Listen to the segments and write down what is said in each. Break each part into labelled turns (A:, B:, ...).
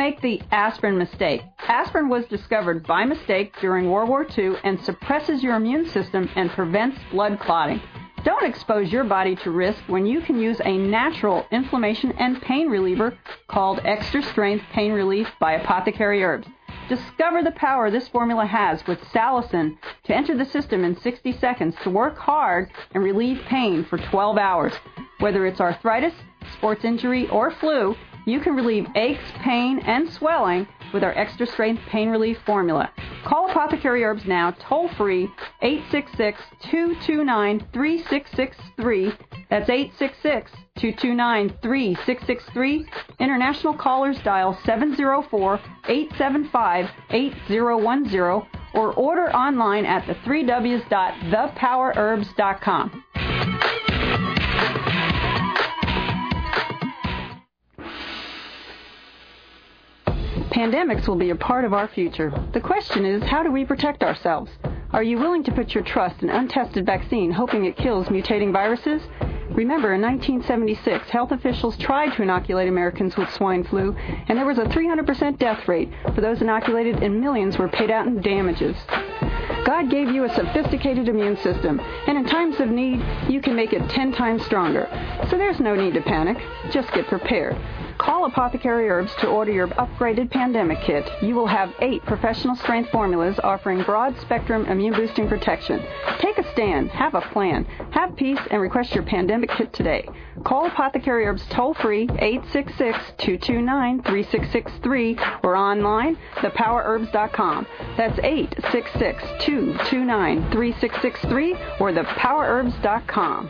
A: make the aspirin mistake. Aspirin was discovered by mistake during World War II and suppresses your immune system and prevents blood clotting. Don't expose your body to risk when you can use a natural inflammation and pain reliever called Extra Strength Pain Relief by Apothecary Herbs. Discover the power this formula has with salicin to enter the system in 60 seconds to work hard and relieve pain for 12 hours. Whether it's arthritis, sports injury, or flu, you can relieve aches, pain, and swelling with our Extra Strength Pain Relief formula. Call Apothecary Herbs now, toll-free, 866-229-3663. That's 866-229-3663. International callers dial 704-875-8010 or order online at the 3Ws.thepowerherbs.com. Pandemics will be a part of our future. The question is, how do we protect ourselves? Are you willing to put your trust in untested vaccine, hoping it kills mutating viruses? Remember, in 1976, health officials tried to inoculate Americans with swine flu, and there was a 300% death rate for those inoculated, and millions were paid out in damages. God gave you a sophisticated immune system, and in times of need, you can make it 10 times stronger. So there's no need to panic. Just get prepared. Call Apothecary Herbs to order your upgraded pandemic kit. You will have 8 professional strength formulas offering broad spectrum immune boosting protection. Take a stand, have a plan, have peace, and request your pandemic kit today. Call Apothecary Herbs toll free 866-229-3663 or online thepowerherbs.com. That's 866-229-3663 or thepowerherbs.com.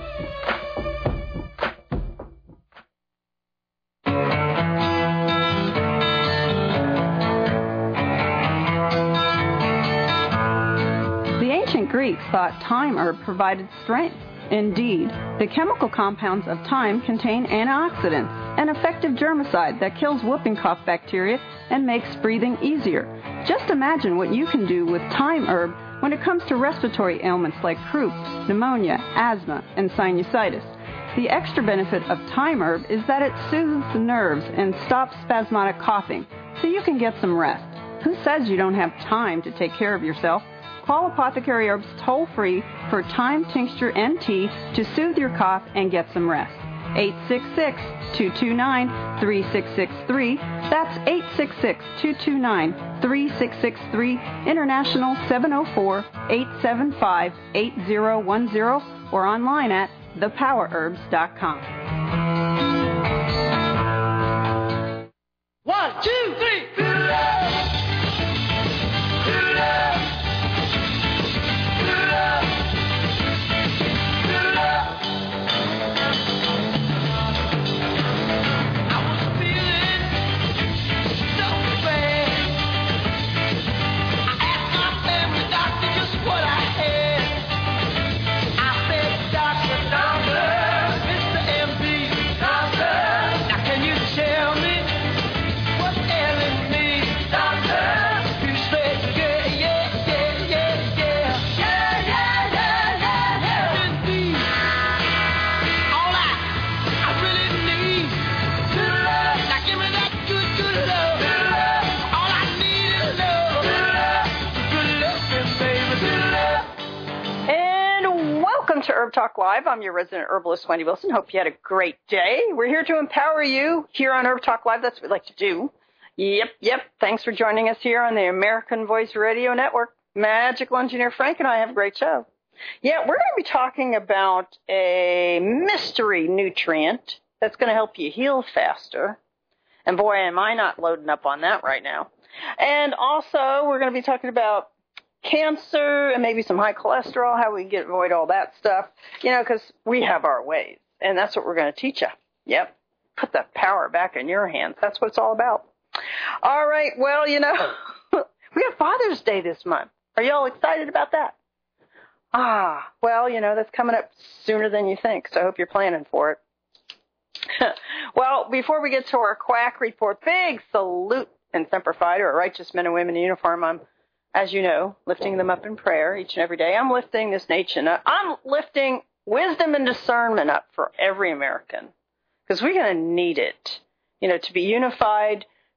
A: Greeks thought thyme herb provided strength. Indeed, the chemical compounds of thyme contain antioxidants, an effective germicide that kills whooping cough bacteria and makes breathing easier. Just imagine what you can do with thyme herb when it comes to respiratory ailments like croup, pneumonia, asthma, and sinusitis. The extra benefit of thyme herb is that it soothes the nerves and stops spasmodic coughing, so you can get some rest. Who says you don't have time to take care of yourself? Call Apothecary Herbs toll-free for thyme tincture and tea to soothe your cough and get some rest. 866-229-3663. That's 866-229-3663. International 704-875-8010 or online at thepowerherbs.com.
B: 1, 2, 3.
A: To Herb Talk Live. I'm your resident herbalist, Wendy Wilson. Hope you had a great day. We're here to empower you here on Herb Talk Live. That's what we like to do. Yep. Thanks for joining us here on the American Voice Radio Network. Magical Engineer Frank and I have a great show. Yeah, we're going to be talking about a mystery nutrient that's going to help you heal faster. And boy, am I not loading up on that right now. And also, we're going to be talking about cancer and maybe some high cholesterol, how we can avoid all that stuff, because we have our ways. And that's what we're going to teach you. Yep. Put the power back in your hands. That's what it's all about. All right. Well, we have Father's Day this month. Are you all excited about that? Well, that's coming up sooner than you think. So I hope you're planning for it. Well, before we get to our quack report, big salute and Semper Fi to our righteous men and women in uniform. I'm, as you know, lifting them up in prayer each and every day. I'm lifting this nation up. I'm lifting wisdom and discernment up for every American because we're going to need it, to be unified,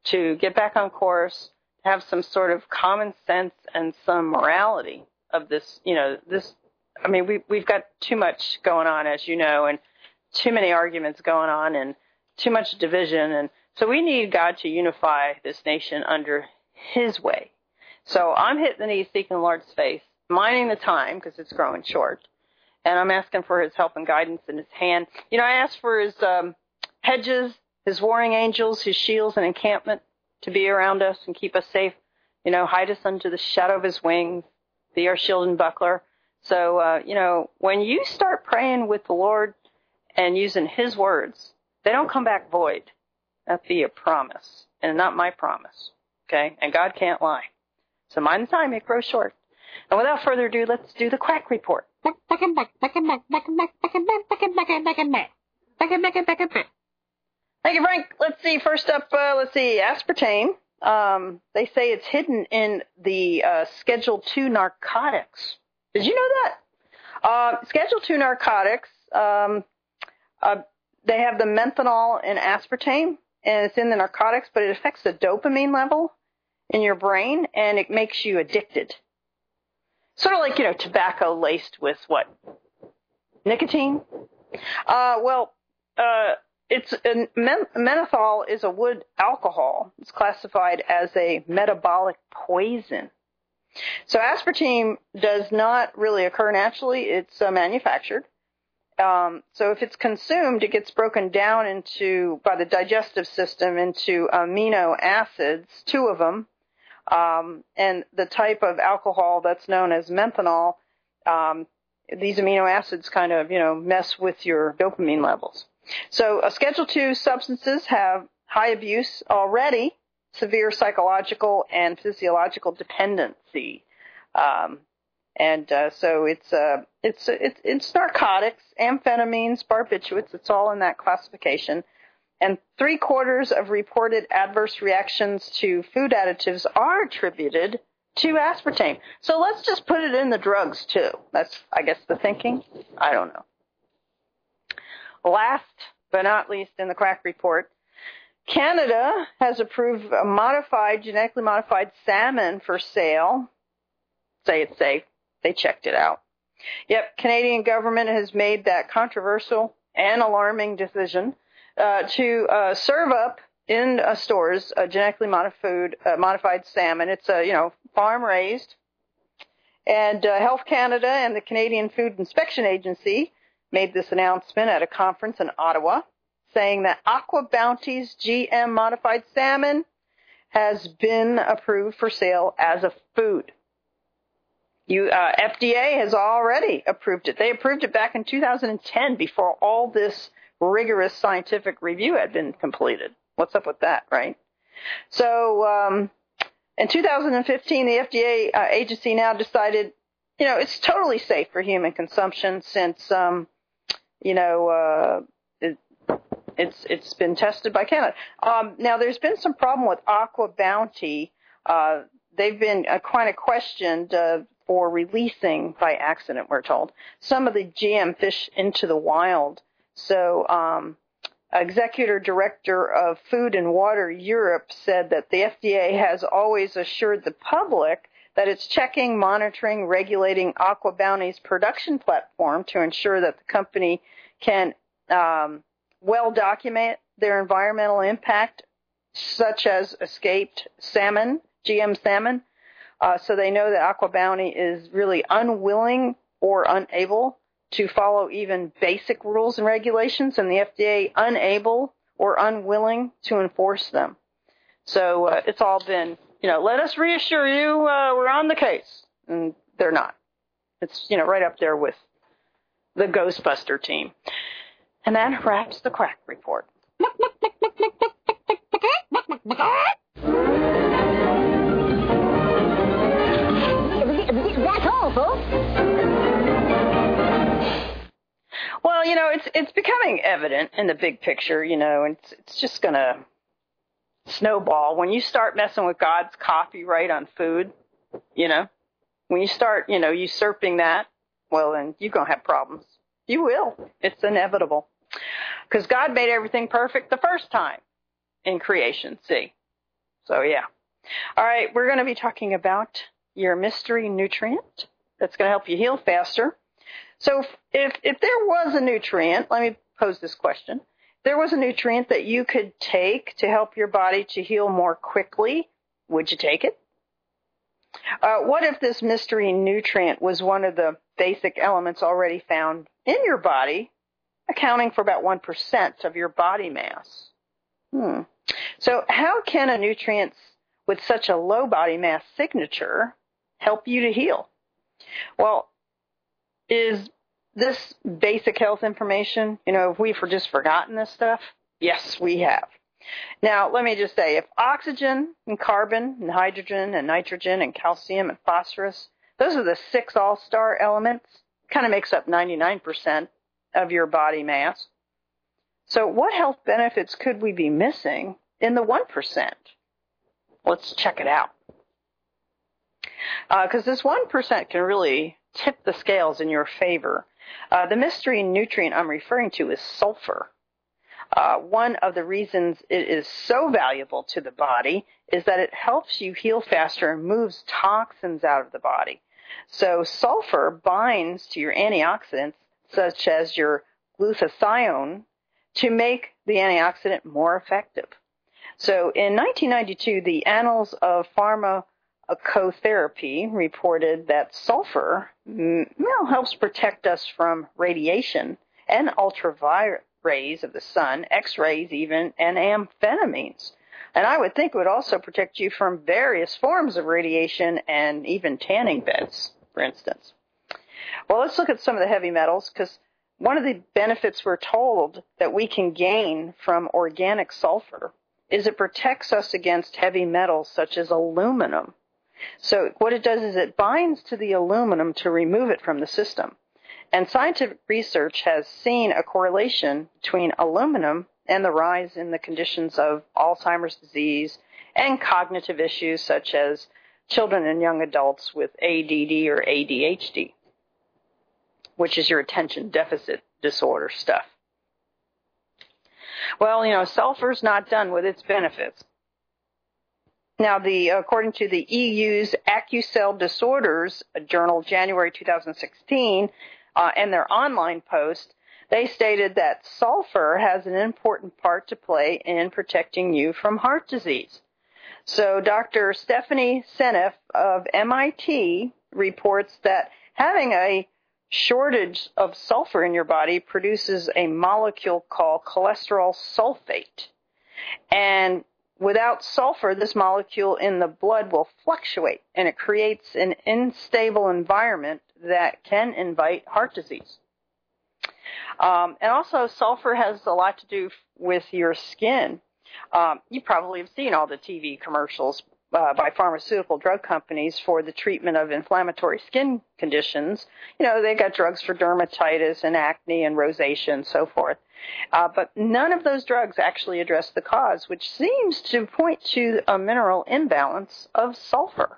A: to get back on course, to have some sort of common sense and some morality of this, we've got too much going on, as you know, and too many arguments going on and too much division. And so we need God to unify this nation under his way. So I'm hitting the knees, seeking the Lord's face, minding the time because it's growing short. And I'm asking for his help and guidance in his hand. I asked for his hedges, his warring angels, his shields and encampment to be around us and keep us safe. Hide us under the shadow of his wings, be our shield and buckler. So, when you start praying with the Lord and using his words, they don't come back void. That'd be a promise and not my promise. Okay. And God can't lie. So mind the time, it grows short. And without further ado, let's do the quack report. Thank you, Frank. Let's see. First up, aspartame. They say it's hidden in the Schedule 2 narcotics. Did you know that? Schedule 2 narcotics, they have the methanol and aspartame, and it's in the narcotics, but it affects the dopamine level in your brain, and it makes you addicted. Sort of like, tobacco laced with what? Nicotine? Menthol is a wood alcohol. It's classified as a metabolic poison. So aspartame does not really occur naturally. It's manufactured. So if it's consumed, it gets broken down by the digestive system into amino acids, 2 of them. And the type of alcohol that's known as methanol, these amino acids kind of, mess with your dopamine levels. So Schedule 2 substances have high abuse already, severe psychological and physiological dependency. So it's narcotics, amphetamines, barbiturates. It's all in that classification. And 3/4 of reported adverse reactions to food additives are attributed to aspartame. So let's just put it in the drugs too. That's, I guess, the thinking. I don't know. Last but not least in the quack report, Canada has approved genetically modified salmon for sale. Say it's safe. They checked it out. Yep, Canadian government has made that controversial and alarming decision to serve up in stores genetically modified salmon. It's farm raised. And Health Canada and the Canadian Food Inspection Agency made this announcement at a conference in Ottawa, saying that Aqua Bounty's GM modified salmon has been approved for sale as a food. FDA has already approved it. They approved it back in 2010 before all this rigorous scientific review had been completed. What's up with that, right? So in 2015, the FDA agency now decided, it's totally safe for human consumption since, it's been tested by Canada. Now, there's been some problem with Aqua Bounty. They've been kind of questioned for releasing, by accident, we're told, some of the GM fish into the wild. So Executive Director of Food and Water Europe said that the FDA has always assured the public that it's checking, monitoring, regulating Aqua Bounty's production platform to ensure that the company can well document their environmental impact, such as escaped salmon, GM salmon. So they know that Aqua Bounty is really unwilling or unable to follow even basic rules and regulations, and the FDA unable or unwilling to enforce them. So it's all been, let us reassure you we're on the case. And they're not. It's, right up there with the Ghostbuster team. And that wraps the quack report. That's all, folks. Well, it's becoming evident in the big picture, and it's just going to snowball. When you start messing with God's copyright on food, when you start, usurping that, well, then you're going to have problems. You will. It's inevitable. Because God made everything perfect the first time in creation, see. So, yeah. All right, we're going to be talking about your mystery nutrient that's going to help you heal faster. So if there was a nutrient, let me pose this question. If there was a nutrient that you could take to help your body to heal more quickly, would you take it? What if this mystery nutrient was one of the basic elements already found in your body, accounting for about 1% of your body mass? So how can a nutrient with such a low body mass signature help you to heal? Well, is this basic health information, have we just forgotten this stuff? Yes, we have. Now, let me just say, if oxygen and carbon and hydrogen and nitrogen and calcium and phosphorus, those are the 6 all-star elements, kind of makes up 99% of your body mass. So what health benefits could we be missing in the 1%? Let's check it out. Because this 1% can really tip the scales in your favor. The mystery nutrient I'm referring to is sulfur. One of the reasons it is so valuable to the body is that it helps you heal faster and moves toxins out of the body. So sulfur binds to your antioxidants, such as your glutathione, to make the antioxidant more effective. So in 1992, the Annals of Pharmacotherapy reported that sulfur helps protect us from radiation and ultraviolet rays of the sun, X-rays even, and amphetamines. And I would think it would also protect you from various forms of radiation and even tanning beds, for instance. Well, let's look at some of the heavy metals, because one of the benefits we're told that we can gain from organic sulfur is it protects us against heavy metals such as aluminum. So what it does is it binds to the aluminum to remove it from the system. And scientific research has seen a correlation between aluminum and the rise in the conditions of Alzheimer's disease and cognitive issues such as children and young adults with ADD or ADHD, which is your attention deficit disorder stuff. Well, sulfur's not done with its benefits. Now, according to the EU's AccuCell Disorders Journal, January 2016, and their online post, they stated that sulfur has an important part to play in protecting you from heart disease. So Dr. Stephanie Seneff of MIT reports that having a shortage of sulfur in your body produces a molecule called cholesterol sulfate. And without sulfur, this molecule in the blood will fluctuate, and it creates an unstable environment that can invite heart disease. And also, sulfur has a lot to do with your skin. You probably have seen all the TV commercials by pharmaceutical drug companies for the treatment of inflammatory skin conditions. They got drugs for dermatitis and acne and rosacea and so forth. But none of those drugs actually address the cause, which seems to point to a mineral imbalance of sulfur.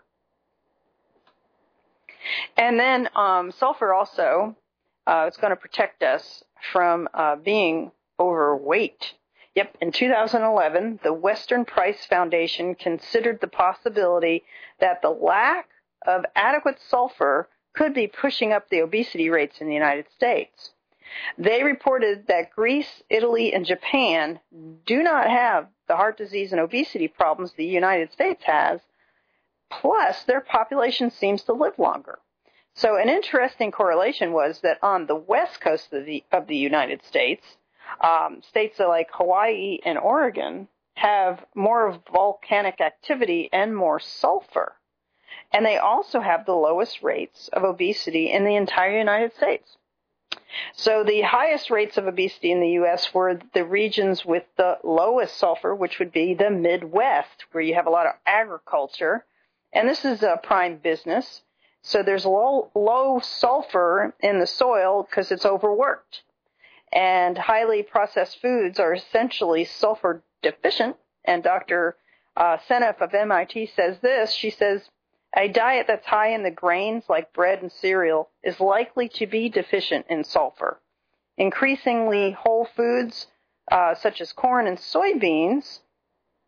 A: And then sulfur also, it's going to protect us from being overweight. Yep, in 2011, the Western Price Foundation considered the possibility that the lack of adequate sulfur could be pushing up the obesity rates in the United States. They reported that Greece, Italy, and Japan do not have the heart disease and obesity problems the United States has, plus their population seems to live longer. So an interesting correlation was that on the west coast of the United States, states like Hawaii and Oregon have more volcanic activity and more sulfur. And they also have the lowest rates of obesity in the entire United States. So the highest rates of obesity in the U.S. were the regions with the lowest sulfur, which would be the Midwest, where you have a lot of agriculture. And this is a prime business. So there's low sulfur in the soil because it's overworked. And highly processed foods are essentially sulfur deficient. And Dr. Seneff of MIT says this. She says, a diet that's high in the grains like bread and cereal is likely to be deficient in sulfur. Increasingly whole foods such as corn and soybeans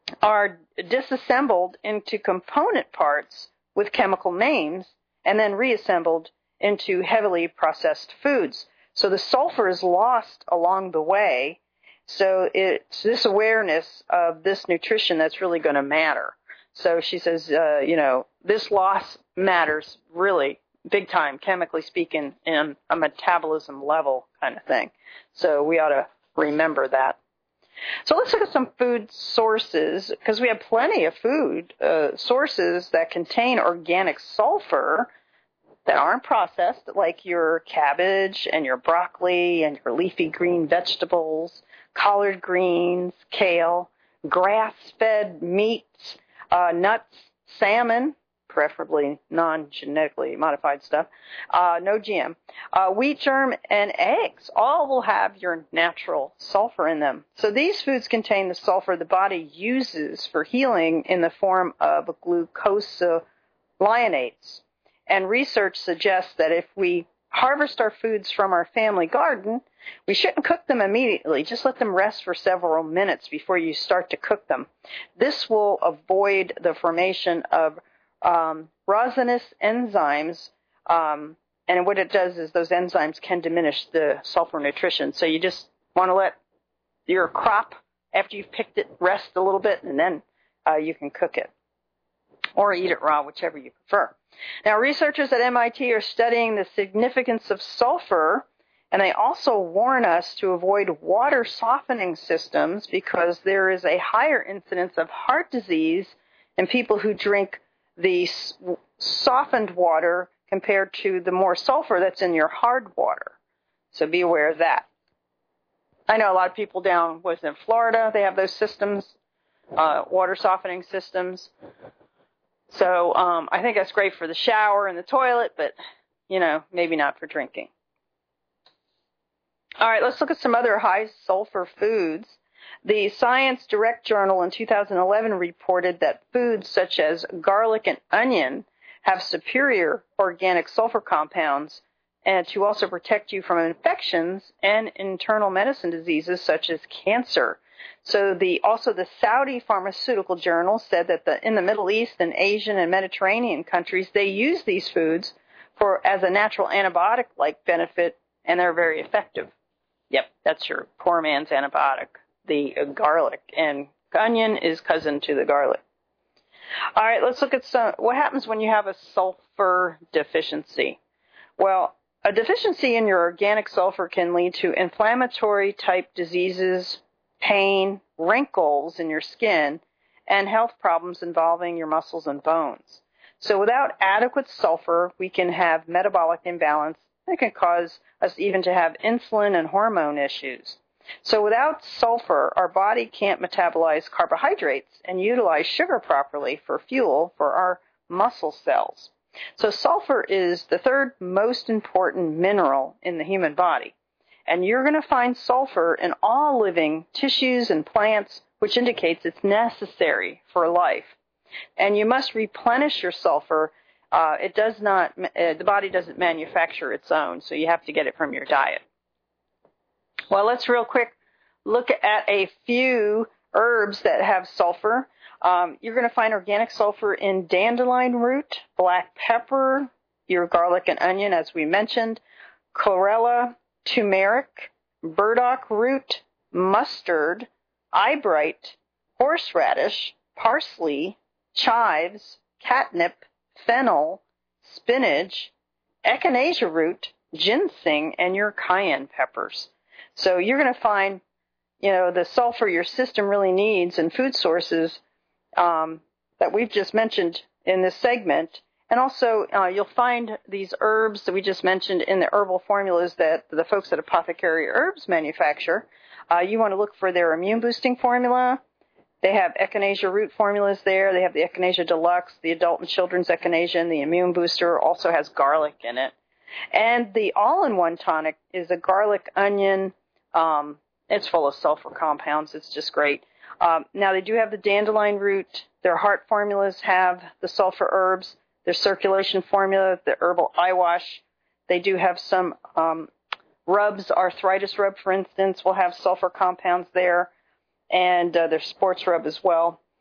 A: are disassembled into component parts with chemical names and then reassembled into heavily processed foods. So the sulfur is lost along the way. So it's this awareness of this nutrition that's really going to matter. So she says, this loss matters really big time, chemically speaking, in a metabolism level kind of thing. So we ought to remember that. So let's look at some food sources, because we have plenty of food sources that contain organic sulfur that aren't processed, like your cabbage and your broccoli and your leafy green vegetables, collard greens, kale, grass-fed meats, nuts, salmon, preferably non-genetically modified stuff, no GM, wheat germ, and eggs. All will have your natural sulfur in them. So these foods contain the sulfur the body uses for healing in the form of glucosinolates. And research suggests that if we harvest our foods from our family garden, we shouldn't cook them immediately. Just let them rest for several minutes before you start to cook them. This will avoid the formation of resinous enzymes, and what it does is those enzymes can diminish the sulfur nutrition. So you just want to let your crop, after you've picked it, rest a little bit, and then you can cook it or eat it raw, whichever you prefer. Now, researchers at MIT are studying the significance of sulfur, and they also warn us to avoid water softening systems because there is a higher incidence of heart disease in people who drink the softened water compared to the more sulfur that's in your hard water. So be aware of that. I know a lot of people down in Florida, they have those systems, water softening systems. So I think that's great for the shower and the toilet, but, maybe not for drinking. All right, let's look at some other high sulfur foods. The Science Direct Journal in 2011 reported that foods such as garlic and onion have superior organic sulfur compounds and to also protect you from infections and internal medicine diseases such as cancer. So the Saudi Pharmaceutical Journal said that in the Middle East and Asian and Mediterranean countries, they use these foods as a natural antibiotic-like benefit, and they're very effective. Yep, that's your poor man's antibiotic, the garlic. And onion is cousin to the garlic. All right, let's look at what happens when you have a sulfur deficiency. Well, a deficiency in your organic sulfur can lead to inflammatory-type diseases, pain, wrinkles in your skin, and health problems involving your muscles and bones. So without adequate sulfur, we can have metabolic imbalance. It can cause us even to have insulin and hormone issues. So without sulfur, our body can't metabolize carbohydrates and utilize sugar properly for fuel for our muscle cells. So sulfur is the third most important mineral in the human body. And you're going to find sulfur in all living tissues and plants, which indicates it's necessary for life. And you must replenish your sulfur. The body doesn't manufacture its own, so you have to get it from your diet. Well, let's real quick look at a few herbs that have sulfur. You're going to find organic sulfur in dandelion root, black pepper, your garlic and onion, as we mentioned, chlorella, turmeric, burdock root, mustard, eyebright, horseradish, parsley, chives, catnip, fennel, spinach, echinacea root, ginseng, and your cayenne peppers. So you're going to find, the sulfur your system really needs in food sources that we've just mentioned in this segment. And also, you'll find these herbs that we just mentioned in the herbal formulas that the folks at Apothecary Herbs manufacture. You want to look for their immune-boosting formula. They have echinacea root formulas there. They have the echinacea deluxe, the adult and children's echinacea, and the immune booster also has garlic in it. And the all-in-one tonic is a garlic onion. It's full of sulfur compounds. It's just great. Now, they do have the dandelion root. Their heart formulas have the sulfur herbs. Their circulation formula, the herbal eye wash. They do have some rubs, arthritis rub, for instance, will have sulfur compounds there. And their sports rub as well.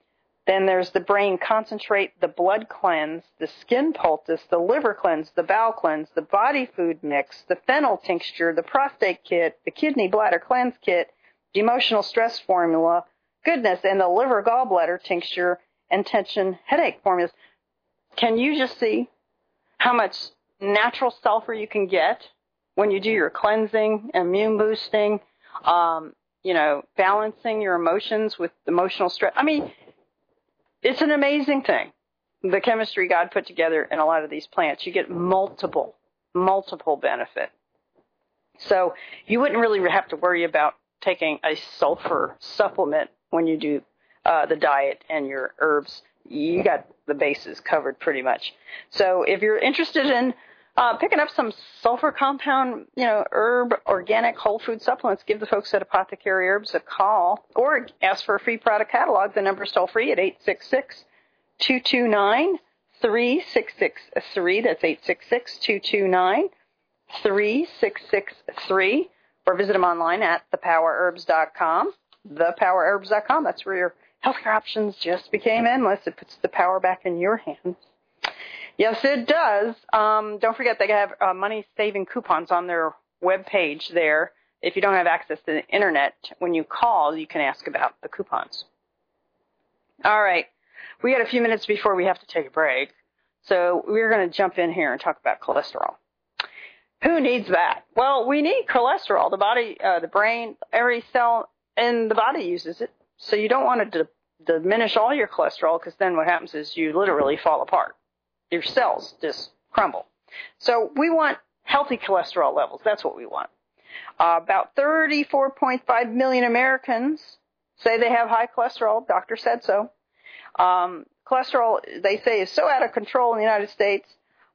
A: Then there's the brain concentrate, the blood cleanse, the skin poultice, the liver cleanse, the bowel cleanse, the body food mix, the fennel tincture, the prostate kit, the kidney bladder cleanse kit, the emotional stress formula, goodness, and the liver gallbladder tincture and tension headache formulas. Can you just see how much natural sulfur you can get when you do your cleansing, immune boosting, balancing your emotions with emotional stress? I mean, it's an amazing thing, the chemistry God put together in a lot of these plants. You get multiple benefit. So you wouldn't really have to worry about taking a sulfur supplement when you do the diet and your herbs. You got the bases covered pretty much. So if you're interested in picking up some sulfur compound, herb, organic, whole food supplements, give the folks at Apothecary Herbs a call or ask for a free product catalog. The number's toll free at 866-229-3663. That's 866-229-3663. Or visit them online at thepowerherbs.com. Thepowerherbs.com. That's where your healthcare options just became endless. It puts the power back in your hands. Yes, it does. Don't forget they have money-saving coupons on their webpage there. If you don't have access to the Internet, when you call, you can ask about the coupons. All right. We got a few minutes before we have to take a break. So we're going to jump in here and talk about cholesterol. Who needs that? Well, we need cholesterol. The body, the brain, every cell in the body uses it. So you don't want to diminish all your cholesterol because then what happens is you literally fall apart. Your cells just crumble. So we want healthy cholesterol levels. That's what we want. About 34.5 million Americans say they have high cholesterol. Doctor said so. Cholesterol, they say, is so out of control in the United States.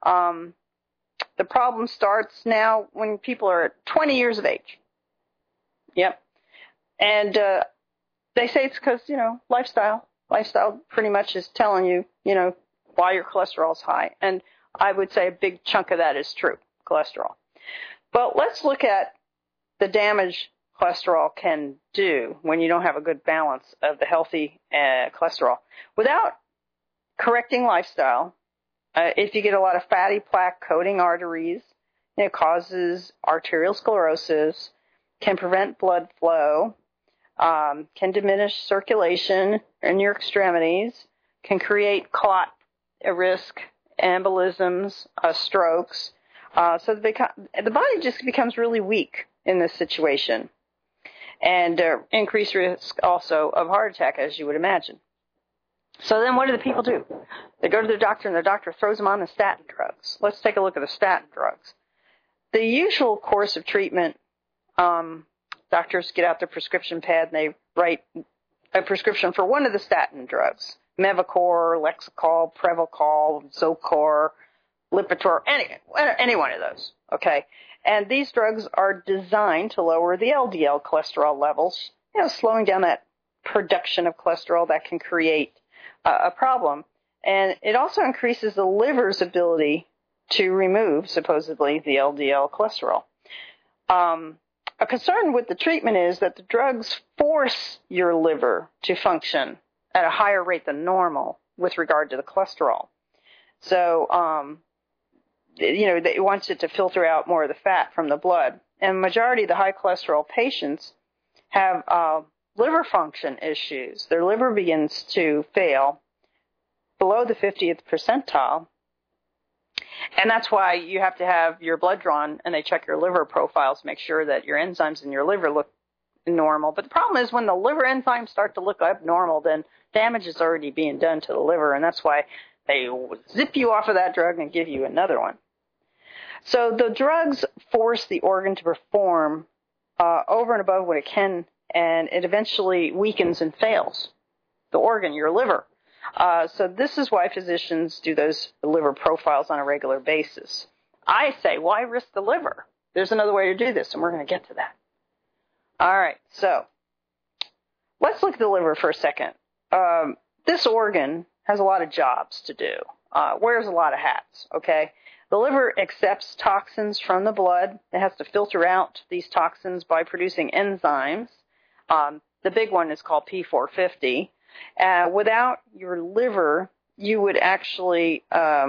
A: The problem starts now when people are 20 years of age. Yep. And they say it's because, lifestyle. Lifestyle pretty much is telling you, why your cholesterol is high. And I would say a big chunk of that is true, cholesterol. But let's look at the damage cholesterol can do when you don't have a good balance of the healthy cholesterol. Without correcting lifestyle, if you get a lot of fatty plaque coating arteries, it causes arterial sclerosis, can prevent blood flow, can diminish circulation in your extremities, can create clot risk, embolisms, strokes. So the body just becomes really weak in this situation. And increased risk also of heart attack, as you would imagine. So then what do the people do? They go to their doctor, and their doctor throws them on the statin drugs. Let's take a look at the statin drugs. The usual course of treatment, doctors get out their prescription pad, and they write a prescription for one of the statin drugs. Mevacor, Lexicol, Prevacol, Zocor, Lipitor, any one of those, okay? And these drugs are designed to lower the LDL cholesterol levels, slowing down that production of cholesterol that can create a problem. And it also increases the liver's ability to remove, supposedly, the LDL cholesterol. A concern with the treatment is that the drugs force your liver to function at a higher rate than normal with regard to the cholesterol. So, it wants it to filter out more of the fat from the blood. And the majority of the high cholesterol patients have liver function issues. Their liver begins to fail below the 50th percentile. And that's why you have to have your blood drawn, and they check your liver profiles, make sure that your enzymes in your liver look normal. But the problem is when the liver enzymes start to look abnormal, then damage is already being done to the liver, and that's why they zip you off of that drug and give you another one. So the drugs force the organ to perform over and above what it can, and it eventually weakens and fails. The organ, your liver. So this is why physicians do those liver profiles on a regular basis. I say, why risk the liver? There's another way to do this, and we're going to get to that. All right, so let's look at the liver for a second. This organ has a lot of jobs to do, wears a lot of hats, okay? The liver accepts toxins from the blood. It has to filter out these toxins by producing enzymes. The big one is called P450. Without your liver, you would actually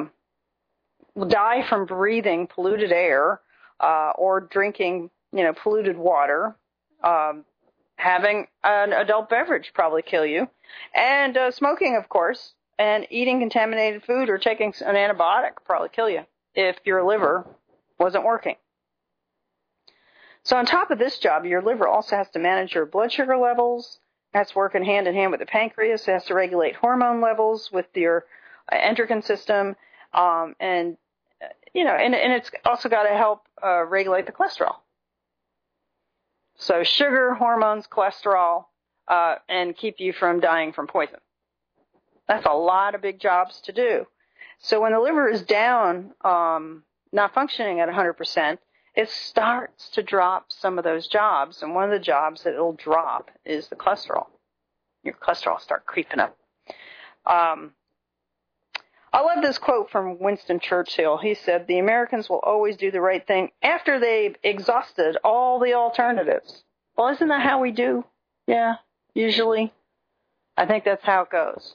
A: die from breathing polluted air or drinking, polluted water. Having an adult beverage probably kill you. And smoking, of course, and eating contaminated food or taking an antibiotic probably kill you if your liver wasn't working. So on top of this job, your liver also has to manage your blood sugar levels. That's working hand in hand with the pancreas. It has to regulate hormone levels with your endocrine system. And it's also got to help regulate the cholesterol. So sugar, hormones, cholesterol, and keep you from dying from poison. That's a lot of big jobs to do. So when the liver is down, not functioning at 100%, it starts to drop some of those jobs. And one of the jobs that it'll drop is the cholesterol. Your cholesterol will start creeping up. I love this quote from Winston Churchill. He said, "The Americans will always do the right thing after they've exhausted all the alternatives." Well, isn't that how we do? Yeah, usually. I think that's how it goes.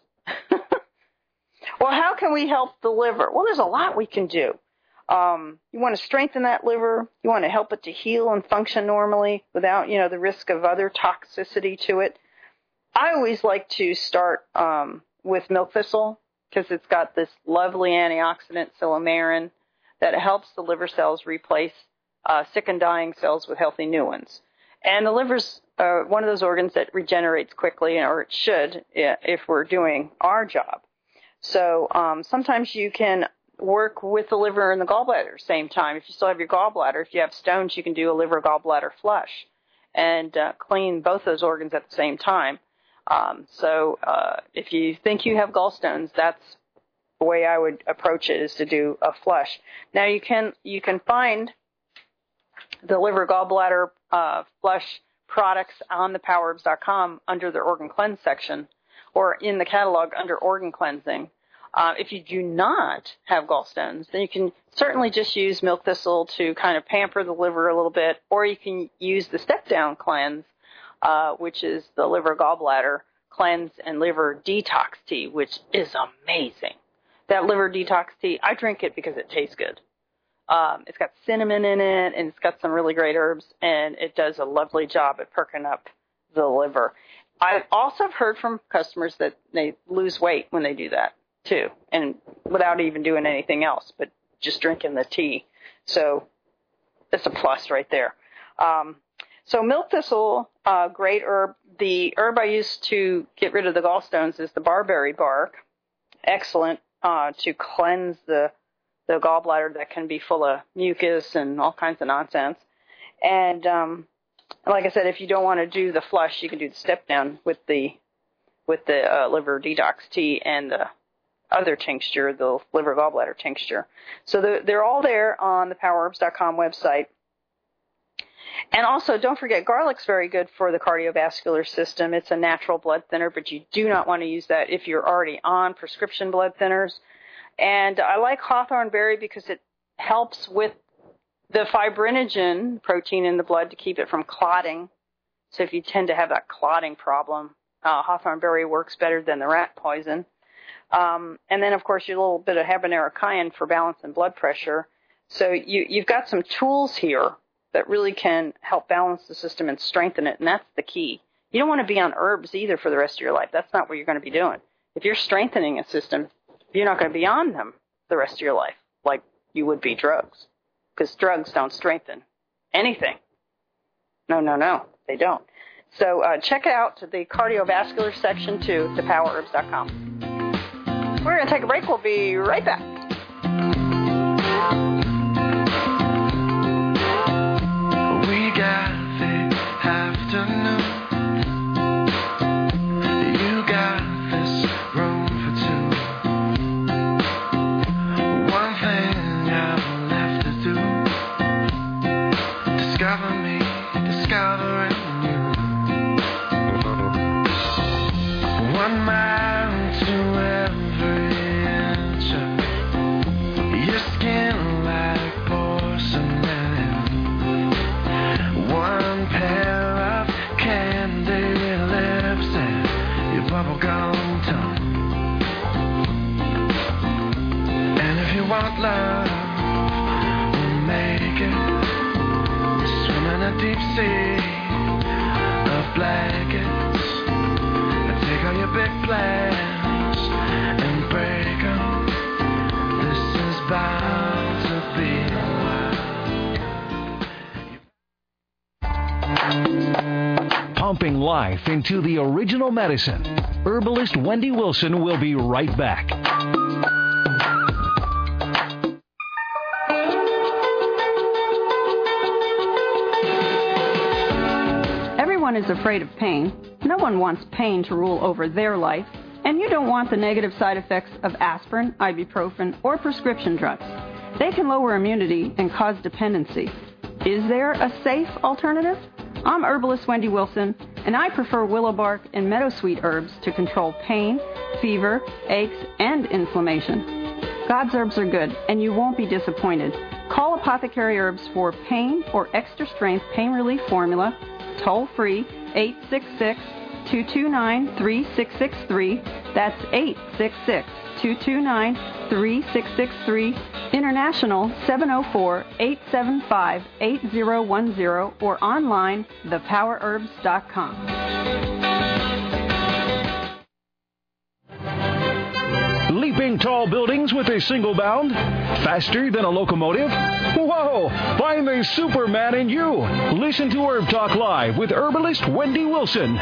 A: Well, how can we help the liver? Well, there's a lot we can do. You want to strengthen that liver. You want to help it to heal and function normally without, the risk of other toxicity to it. I always like to start with milk thistle, because it's got this lovely antioxidant, silymarin, that helps the liver cells replace sick and dying cells with healthy new ones. And the liver's one of those organs that regenerates quickly, or it should, if we're doing our job. So sometimes you can work with the liver and the gallbladder same time. If you still have your gallbladder, if you have stones, you can do a liver gallbladder flush and clean both those organs at the same time. So if you think you have gallstones, that's the way I would approach it, is to do a flush. Now you can find the liver gallbladder flush products on thepowerherbs.com under the organ cleanse section, or in the catalog under organ cleansing. If you do not have gallstones, then you can certainly just use milk thistle to kind of pamper the liver a little bit, or you can use the step down cleanse, which is the liver gallbladder cleanse and liver detox tea, which is amazing. That liver detox tea, I drink it because it tastes good. It's got cinnamon in it, and it's got some really great herbs, and it does a lovely job at perking up the liver. I also have heard from customers that they lose weight when they do that too, and without even doing anything else, but just drinking the tea. So it's a plus right there. So milk thistle, great herb. The herb I use to get rid of the gallstones is the barberry bark. Excellent to cleanse the gallbladder that can be full of mucus and all kinds of nonsense. And like I said, if you don't want to do the flush, you can do the step down with the liver detox tea and the other tincture, the liver gallbladder tincture. So they're all there on the powerherbs.com website. And also, don't forget, garlic's very good for the cardiovascular system. It's a natural blood thinner, but you do not want to use that if you're already on prescription blood thinners. And I like hawthorn berry because it helps with the fibrinogen protein in the blood to keep it from clotting. So if you tend to have that clotting problem, hawthorn berry works better than the rat poison. And then, of course, your little bit of habanero cayenne for balance and blood pressure. So you've got some tools here that really can help balance the system and strengthen it, and that's the key. You don't want to be on herbs either for the rest of your life. That's not what you're going to be doing. If you're strengthening a system, you're not going to be on them the rest of your life like you would be drugs, because drugs don't strengthen anything. No, they don't. So check out the cardiovascular section too, thepowerherbs.com. We're going to take a break. We'll be right back.
B: We got the afternoon. You got this room for two. One thing I've left to do. Discover me, discovering you. 1 mile to every inch of your skin like porcelain. 1 pair of candy lips and your bubblegum tongue. And if you want love, we'll make it. Swim in a deep sea of blankets. Take all your big plans and break them. This is bound to be a while.
C: Pumping life into the original medicine. Herbalist Wendy Wilson will be right back.
A: Everyone is afraid of pain. No one wants pain to rule over their life, and you don't want the negative side effects of aspirin, ibuprofen, or prescription drugs. They can lower immunity and cause dependency. Is there a safe alternative? I'm herbalist Wendy Wilson, and I prefer willow bark and meadowsweet herbs to control pain, fever, aches, and inflammation. God's herbs are good, and you won't be disappointed. Call Apothecary Herbs for pain or extra strength pain relief formula, toll free, 866-229-3663. That's 866-229-3663. International 704-875-8010 or online thepowerherbs.com.
C: Leaping tall buildings with a single bound? Faster than a locomotive? Whoa! Find the Superman in you! Listen to Herb Talk Live with herbalist Wendy Wilson.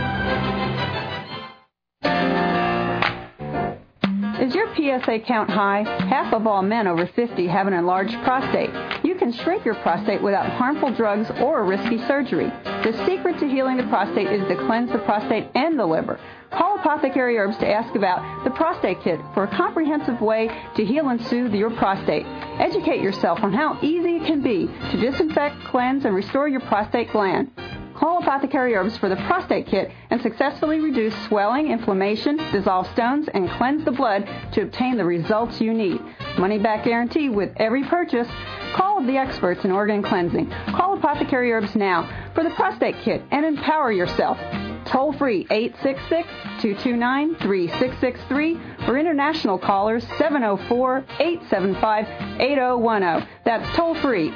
A: Is your PSA count high? Half of all men over 50 have an enlarged prostate. You can shrink your prostate without harmful drugs or risky surgery. The secret to healing the prostate is to cleanse the prostate and the liver. Call Apothecary Herbs to ask about the Prostate Kit for a comprehensive way to heal and soothe your prostate. Educate yourself on how easy it can be to disinfect, cleanse, and restore your prostate gland. Call Apothecary Herbs for the Prostate Kit and successfully reduce swelling, inflammation, dissolve stones, and cleanse the blood to obtain the results you need. Money back guarantee with every purchase. Call the experts in organ cleansing. Call Apothecary Herbs now for the Prostate Kit and empower yourself. Toll free 866-229-3663 for international callers 704-875-8010. That's toll free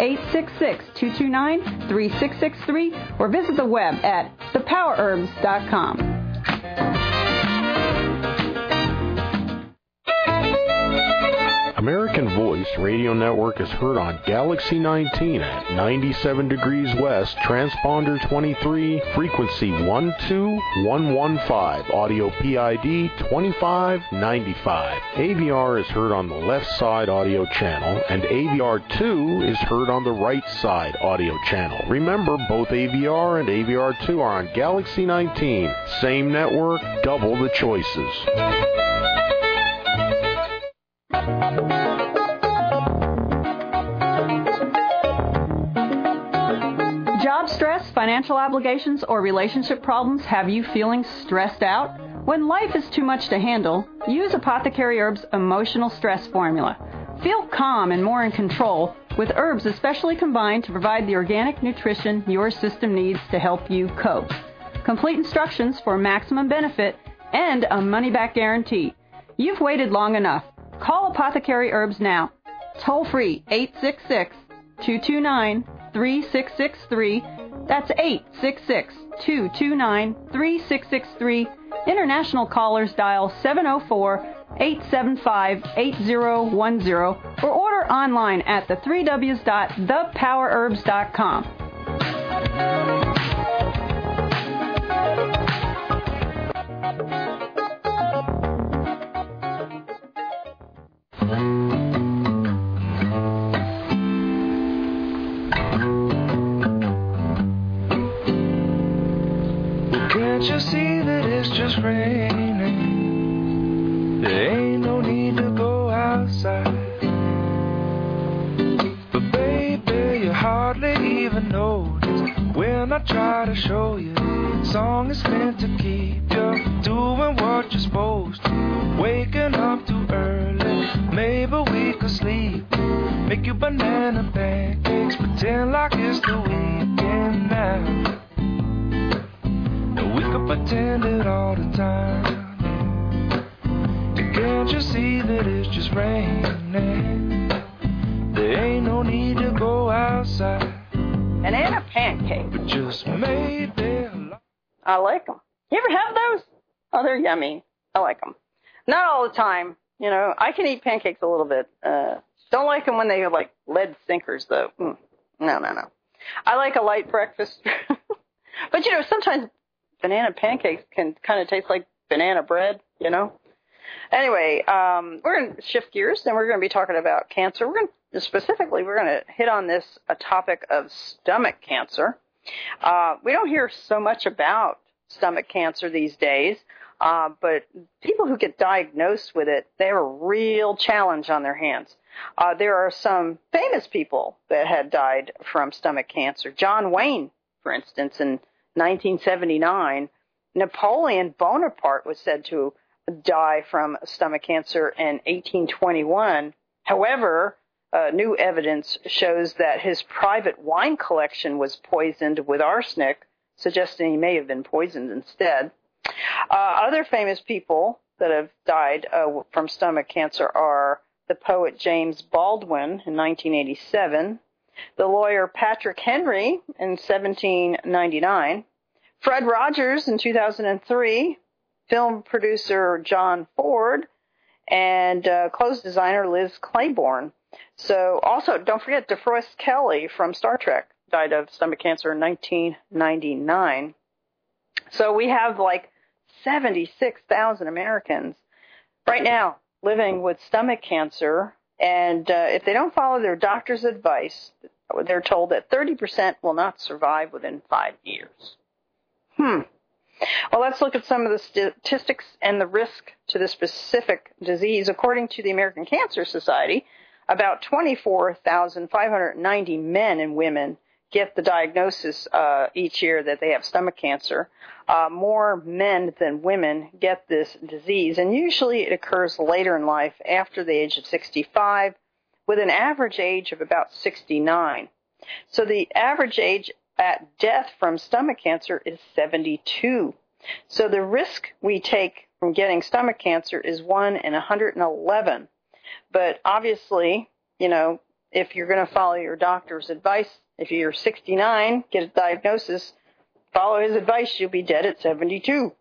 A: 866-229-3663 or visit the web at thepowerherbs.com.
D: American Voice Radio Network is heard on Galaxy 19 at 97 degrees west, transponder 23, frequency 12115, audio PID 2595. AVR is heard on the left side audio channel, and AVR2 is heard on the right side audio channel. Remember, both AVR and AVR2 are on Galaxy 19. Same network, double the choices.
A: Job stress, financial obligations, or relationship problems have you feeling stressed out? When life is too much to handle, use Apothecary Herbs' emotional stress formula. Feel calm and more in control with herbs especially combined to provide the organic nutrition your system needs to help you cope. Complete instructions for maximum benefit and a money-back guarantee. You've waited long enough. Call Apothecary Herbs now. Toll free 866-229-3663. That's 866-229-3663. International callers dial 704-875-8010 or order online at the3ws.thepowerherbs.com.
B: Can't you see that it's just raining? There ain't no need to go outside. But baby, you hardly even notice when I try to show you. The song is meant to keep you doing what you're supposed to. Waking up too early, maybe we could sleep. Make you banana pancakes, pretend like it's the weekend now. We could pretend pretend it all the time. Can't you see that it's just raining? There ain't no need to go outside.
A: Banana pancakes.
B: But just maybe.
A: I like them. You ever have those? Oh, they're yummy. I like them. Not all the time. You know, I can eat pancakes a little bit. Don't like them when they are like lead sinkers, though. No. I like a light breakfast. But, you know, sometimes banana pancakes can kind of taste like banana bread, you know. Anyway, we're going to shift gears, and we're going to be talking about cancer. We're going to hit on this a topic of stomach cancer. We don't hear so much about stomach cancer these days, but people who get diagnosed with it, they have a real challenge on their hands. There are some famous people that had died from stomach cancer. John Wayne, for instance, in 1979. Napoleon Bonaparte was said to die from stomach cancer in 1821. However, new evidence shows that his private wine collection was poisoned with arsenic, suggesting he may have been poisoned instead. Other famous people that have died from stomach cancer are the poet James Baldwin in 1987, the lawyer Patrick Henry in 1799, Fred Rogers in 2003, film producer John Ford, and clothes designer Liz Claiborne. So also, don't forget, DeForest Kelley from Star Trek died of stomach cancer in 1999. So we have like 76,000 Americans right now living with stomach cancer, and if they don't follow their doctor's advice, they're told that 30% will not survive within 5 years. Well, let's look at some of the statistics and the risk to the specific disease. According to the American Cancer Society, about 24,590 men and women get the diagnosis each year that they have stomach cancer. More men than women get this disease, and usually it occurs later in life after the age of 65, with an average age of about 69. So the average age at death from stomach cancer is 72. So the risk we take from getting stomach cancer is 1 in 111. But obviously, you know, if you're going to follow your doctor's advice, if you're 69, get a diagnosis, follow his advice, you'll be dead at 72.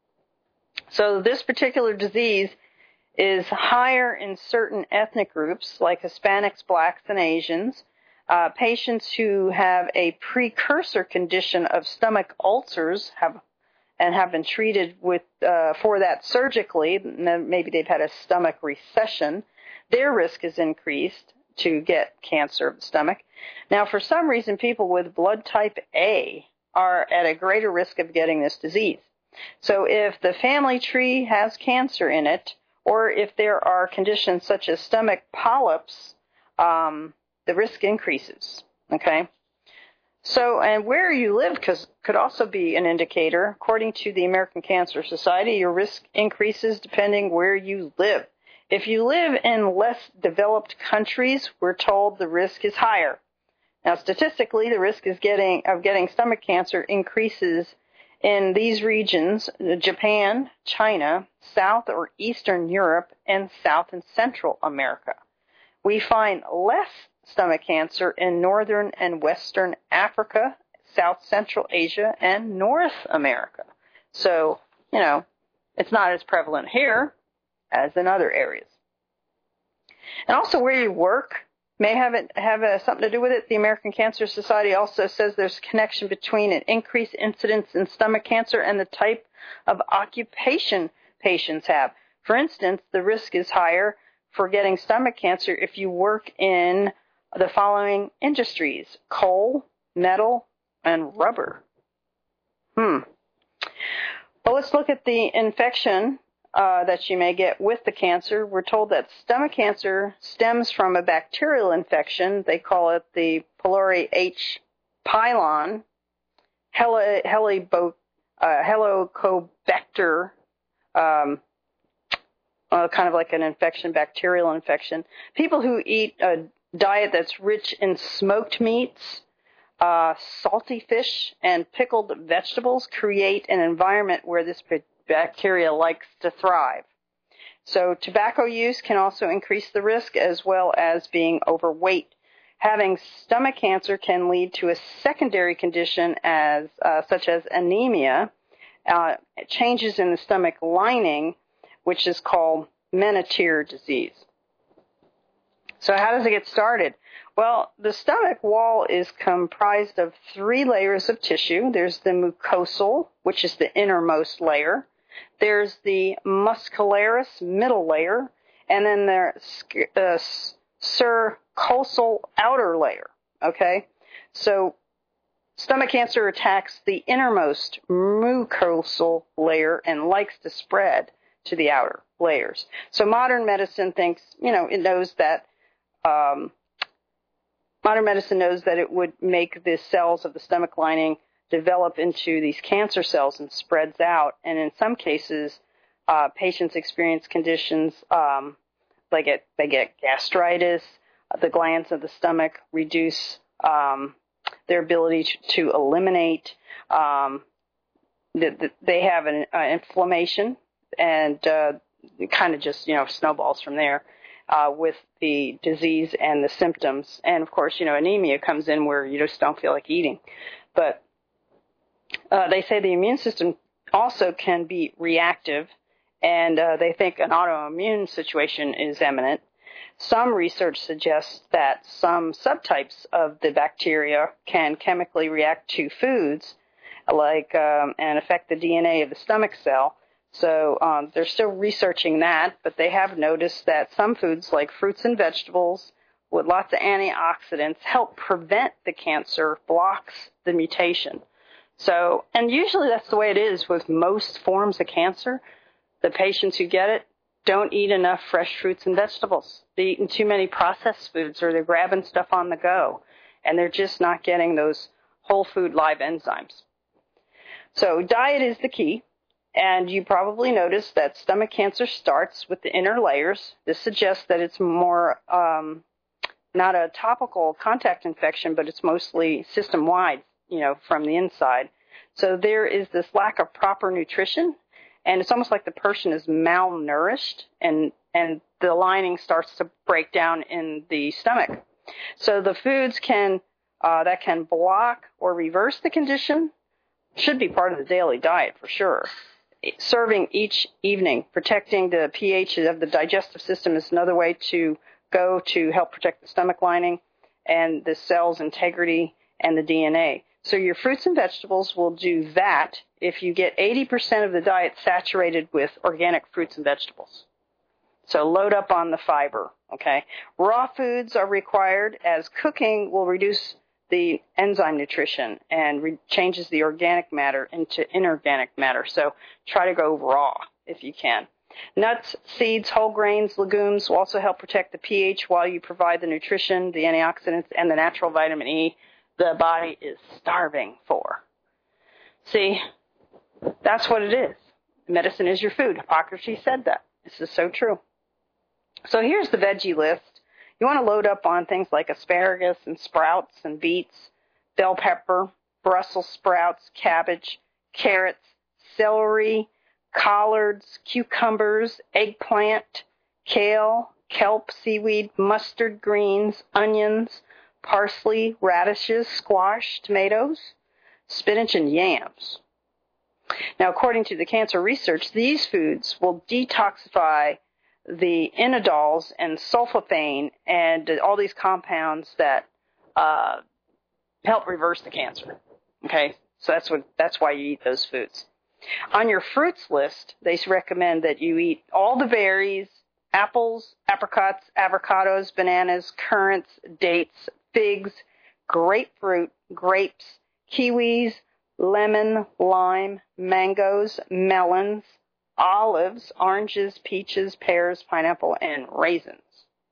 A: So this particular disease is higher in certain ethnic groups like Hispanics, blacks, and Asians. Patients who have a precursor condition of stomach ulcers have been treated with for that surgically, maybe they've had a stomach recession, their risk is increased to get cancer of the stomach. Now, for some reason, people with blood type A are at a greater risk of getting this disease. So if the family tree has cancer in it, or if there are conditions such as stomach polyps, the risk increases, okay? So, and where you live could also be an indicator. According to the American Cancer Society, your risk increases depending where you live. If you live in less developed countries, we're told the risk is higher. Now, statistically, the risk of getting stomach cancer increases in these regions: Japan, China, South or Eastern Europe, and South and Central America. We find less stomach cancer in Northern and Western Africa, South Central Asia, and North America. So, you know, it's not as prevalent here as in other areas. And also where you work may have something to do with it. The American Cancer Society also says there's a connection between an increased incidence in stomach cancer and the type of occupation patients have. For instance, the risk is higher for getting stomach cancer if you work in the following industries: coal, metal, and rubber. Well, let's look at the infection that you may get with the cancer. We're told that stomach cancer stems from a bacterial infection. They call it the pylori H. pylon, Helicobacter, kind of like an infection, bacterial infection. People who eat a diet that's rich in smoked meats, salty fish and pickled vegetables create an environment where this bacteria likes to thrive. So tobacco use can also increase the risk, as well as being overweight. Having stomach cancer can lead to a secondary condition such as anemia, changes in the stomach lining, which is called Menetrier disease. So how does it get started? Well, the stomach wall is comprised of 3 layers of tissue. There's the mucosal, which is the innermost layer. There's the muscularis, middle layer, and then there's submucosal outer layer. Okay? So stomach cancer attacks the innermost mucosal layer and likes to spread to the outer layers. So modern medicine thinks, it knows that it would make the cells of the stomach lining develop into these cancer cells and spreads out. And in some cases, patients experience conditions they get gastritis. The glands of the stomach reduce their ability to eliminate. They have an inflammation, and it kind of just snowballs from there. With the disease and the symptoms. And, of course, anemia comes in where you just don't feel like eating. But they say the immune system also can be reactive, and they think an autoimmune situation is imminent. Some research suggests that some subtypes of the bacteria can chemically react to foods and affect the DNA of the stomach cell. So they're still researching that, but they have noticed that some foods like fruits and vegetables with lots of antioxidants help prevent the cancer, blocks the mutation. So, and usually that's the way it is with most forms of cancer. The patients who get it don't eat enough fresh fruits and vegetables. They're eating too many processed foods, or they're grabbing stuff on the go, and they're just not getting those whole food live enzymes. So diet is the key. And you probably noticed that stomach cancer starts with the inner layers. This suggests that it's more not a topical contact infection, but it's mostly system-wide, from the inside. So there is this lack of proper nutrition, and it's almost like the person is malnourished, and the lining starts to break down in the stomach. So the foods that can block or reverse the condition should be part of the daily diet for sure. Serving each evening, protecting the pH of the digestive system is another way to go to help protect the stomach lining and the cell's integrity and the DNA. So your fruits and vegetables will do that if you get 80% of the diet saturated with organic fruits and vegetables. So load up on the fiber, okay? Raw foods are required, as cooking will reduce the enzyme nutrition and changes the organic matter into inorganic matter. So try to go raw if you can. Nuts, seeds, whole grains, legumes will also help protect the pH while you provide the nutrition, the antioxidants, and the natural vitamin E the body is starving for. See, that's what it is. Medicine is your food. Hippocrates said that. This is so true. So here's the veggie list. You want to load up on things like asparagus and sprouts and beets, bell pepper, Brussels sprouts, cabbage, carrots, celery, collards, cucumbers, eggplant, kale, kelp, seaweed, mustard greens, onions, parsley, radishes, squash, tomatoes, spinach, and yams. Now, according to the cancer research, these foods will detoxify the inodols and sulforaphane and all these compounds that help reverse the cancer. Okay, so that's why you eat those foods. On your fruits list, they recommend that you eat all the berries, apples, apricots, avocados, bananas, currants, dates, figs, grapefruit, grapes, kiwis, lemon, lime, mangoes, melons, olives, oranges, peaches, pears, pineapple, and raisins.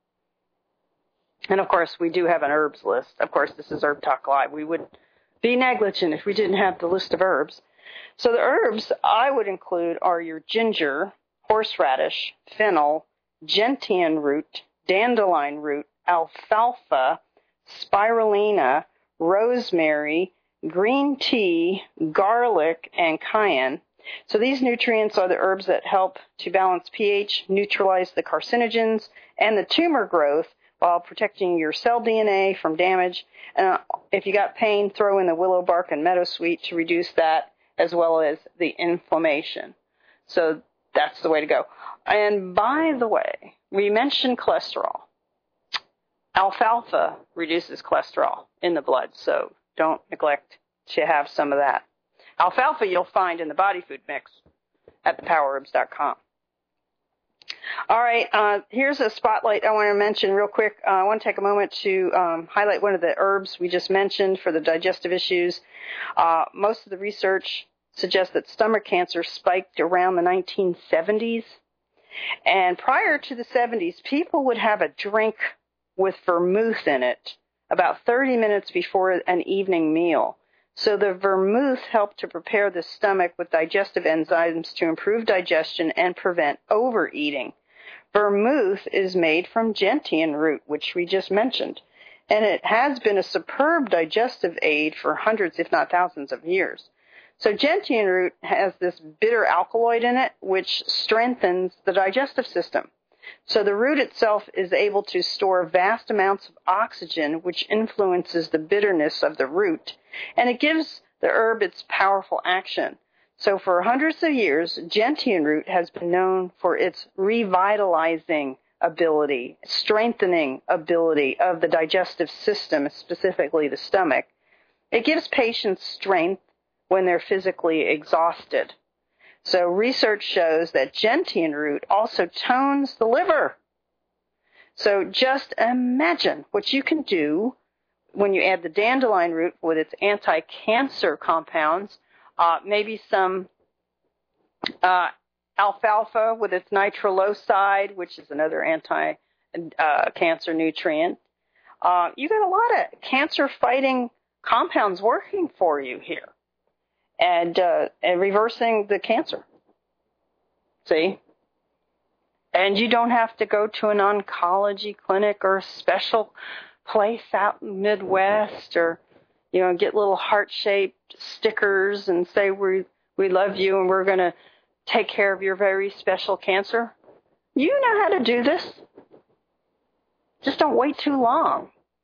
A: And, of course, we do have an herbs list. Of course, this is Herb Talk Live. We would be negligent if we didn't have the list of herbs. So the herbs I would include are your ginger, horseradish, fennel, gentian root, dandelion root, alfalfa, spirulina, rosemary, green tea, garlic, and cayenne. So these nutrients are the herbs that help to balance pH, neutralize the carcinogens and the tumor growth while protecting your cell DNA from damage. And if you got pain, throw in the willow bark and meadowsweet to reduce that, as well as the inflammation. So that's the way to go. And by the way, we mentioned cholesterol. Alfalfa reduces cholesterol in the blood, so don't neglect to have some of that. Alfalfa you'll find in the body food mix at thepowerherbs.com. All right, here's a spotlight I want to mention real quick. I want to take a moment to highlight one of the herbs we just mentioned for the digestive issues. Most of the research suggests that stomach cancer spiked around the 1970s. And prior to the 70s, people would have a drink with vermouth in it about 30 minutes before an evening meal. So the vermouth helped to prepare the stomach with digestive enzymes to improve digestion and prevent overeating. Vermouth is made from gentian root, which we just mentioned, and it has been a superb digestive aid for hundreds, if not thousands of years. So gentian root has this bitter alkaloid in it, which strengthens the digestive system. So the root itself is able to store vast amounts of oxygen, which influences the bitterness of the root, and it gives the herb its powerful action. So for hundreds of years, gentian root has been known for its revitalizing ability, strengthening ability of the digestive system, specifically the stomach. It gives patients strength when they're physically exhausted. So research shows that gentian root also tones the liver. So just imagine what you can do when you add the dandelion root with its anti-cancer compounds, maybe some alfalfa with its nitroloside, which is another anti-cancer nutrient. You got a lot of cancer-fighting compounds working for you here. And reversing the cancer. See? And you don't have to go to an oncology clinic or a special place out in the Midwest or, get little heart-shaped stickers and say we love you and we're going to take care of your very special cancer. You know how to do this. Just don't wait too long,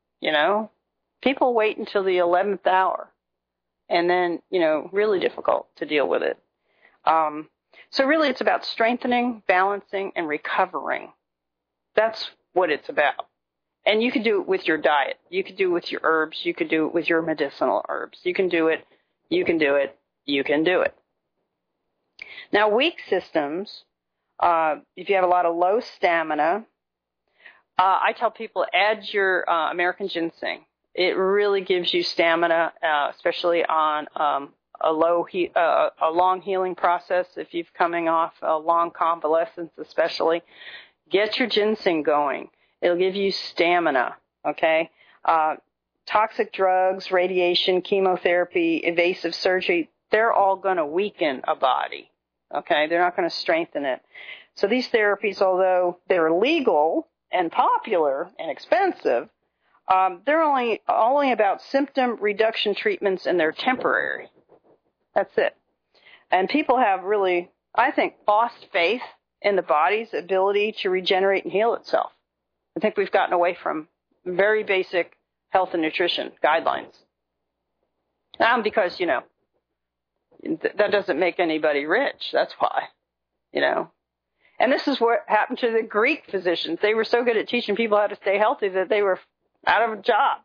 A: People wait until the 11th hour. And then, really difficult to deal with it. So really it's about strengthening, balancing, and recovering. That's what it's about. And you can do it with your diet. You can do it with your herbs. You can do it with your medicinal herbs. You can do it. You can do it. You can do it. Now, weak systems, if you have a lot of low stamina, I tell people add your American ginseng. It really gives you stamina, especially on a long healing process. If you're coming off a long convalescence, especially, get your ginseng going. It'll give you stamina. Okay, toxic drugs, radiation, chemotherapy, invasive surgery—they're all going to weaken a body. Okay, they're not going to strengthen it. So these therapies, although they're legal and popular and expensive, they're only about symptom reduction treatments, and they're temporary. That's it. And people have really, I think, lost faith in the body's ability to regenerate and heal itself. I think we've gotten away from very basic health and nutrition guidelines. Because, that doesn't make anybody rich. That's why, And this is what happened to the Greek physicians. They were so good at teaching people how to stay healthy that they were out of a job,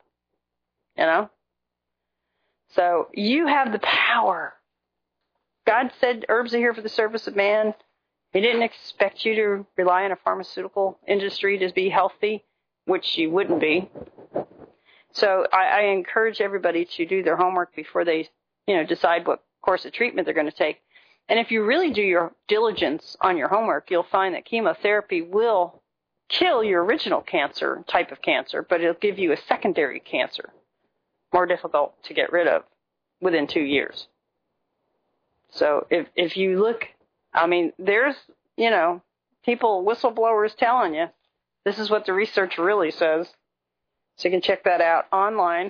A: So you have the power. God said herbs are here for the service of man. He didn't expect you to rely on a pharmaceutical industry to be healthy, which you wouldn't be. So I encourage everybody to do their homework before they, decide what course of treatment they're going to take. And if you really do your diligence on your homework, you'll find that chemotherapy will kill your original type of cancer, but it'll give you a secondary cancer, more difficult to get rid of within 2 years. So if you look, there's, people, whistleblowers telling you this is what the research really says. So you can check that out online.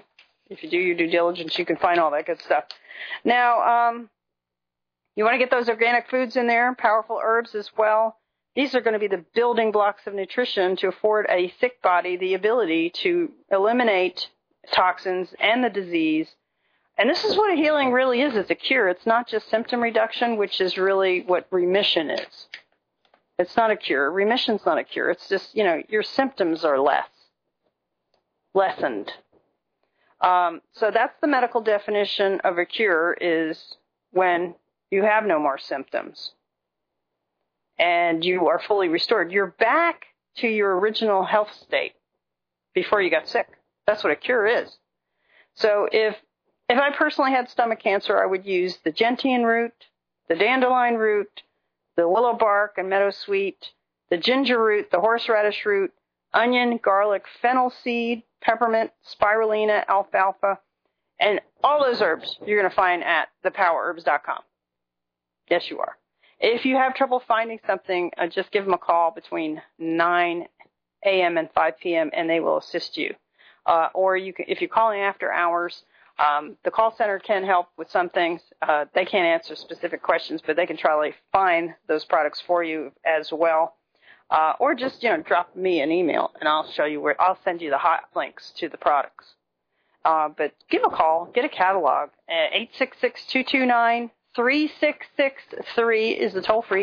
A: If you do your due diligence, you can find all that good stuff. Now, you want to get those organic foods in there, powerful herbs as well. These are going to be the building blocks of nutrition to afford a sick body the ability to eliminate toxins and the disease. And this is what a healing really is. It's a cure. It's not just symptom reduction, which is really what remission is. It's not a cure. Remission's not a cure. It's just, your symptoms are lessened. So that's the medical definition of a cure, is when you have no more symptoms and you are fully restored. You're back to your original health state before you got sick. That's what a cure is. So if I personally had stomach cancer, I would use the gentian root, the dandelion root, the willow bark and meadowsweet, the ginger root, the horseradish root, onion, garlic, fennel seed, peppermint, spirulina, alfalfa, and all those herbs you're going to find at thepowerherbs.com. Yes, you are. If you have trouble finding something, just give them a call between 9 a.m. and 5 p.m. and they will assist you. Or you can, if you're calling after hours, the call center can help with some things. They can't answer specific questions, but they can try to find those products for you as well. Or just, drop me an email and I'll show you I'll send you the hot links to the products. But give a call, get a catalog. 866-229-3663 is the toll free,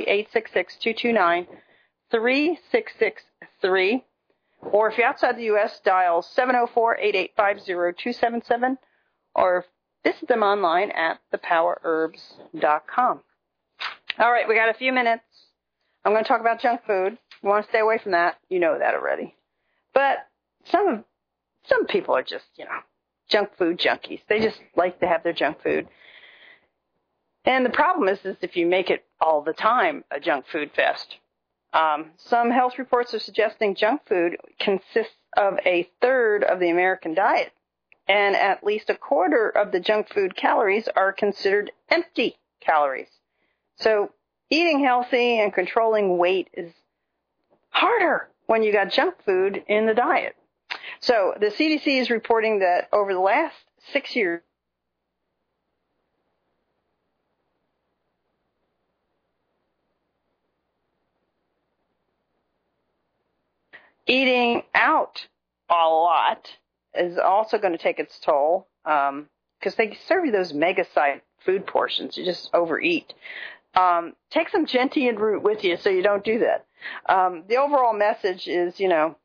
A: 866-229-3663. Or if you're outside the U.S., dial 704-885-0277 or visit them online at thepowerherbs.com. All right, we got a few minutes. I'm going to talk about junk food. You want to stay away from that? You know that already. But some people are just, junk food junkies. They just like to have their junk food. And the problem is if you make it all the time a junk food fest. Some health reports are suggesting junk food consists of a third of the American diet. And at least a quarter of the junk food calories are considered empty calories. So eating healthy and controlling weight is harder when you got junk food in the diet. So the CDC is reporting that over the last 6 years, eating out a lot is also going to take its toll because they serve you those mega-sized food portions. You just overeat. Take some gentian root with you so you don't do that. The overall message is,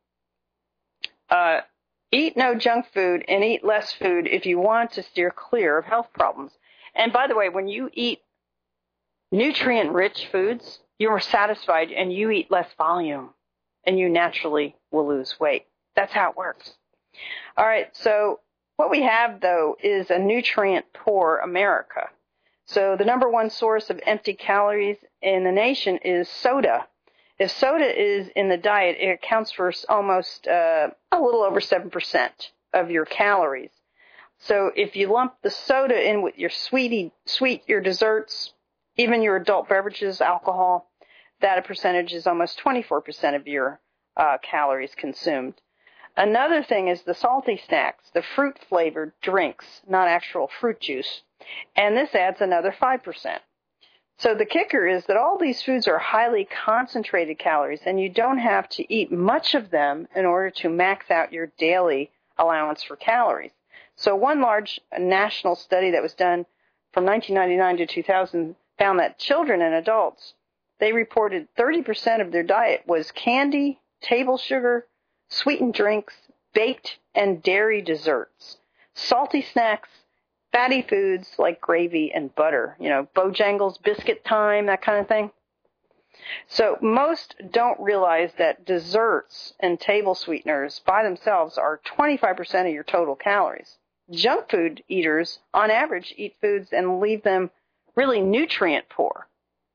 A: eat no junk food and eat less food if you want to steer clear of health problems. And by the way, when you eat nutrient-rich foods, you're more satisfied and you eat less volume and you naturally will lose weight. That's how it works. All right, so what we have, though, is a nutrient-poor America. So the number one source of empty calories in the nation is soda. If soda is in the diet, it accounts for almost a little over 7% of your calories. So if you lump the soda in with your sweet, your desserts, even your adult beverages, alcohol, that percentage is almost 24% of your calories consumed. Another thing is the salty snacks, the fruit-flavored drinks, not actual fruit juice. And this adds another 5%. So the kicker is that all these foods are highly concentrated calories, and you don't have to eat much of them in order to max out your daily allowance for calories. So one large national study that was done from 1999 to 2000 found that children and adults, they reported 30% of their diet was candy, table sugar, sweetened drinks, baked and dairy desserts, salty snacks, fatty foods like gravy and butter, Bojangles, biscuit time, that kind of thing. So most don't realize that desserts and table sweeteners by themselves are 25% of your total calories. Junk food eaters, on average, eat foods and leave them really nutrient poor,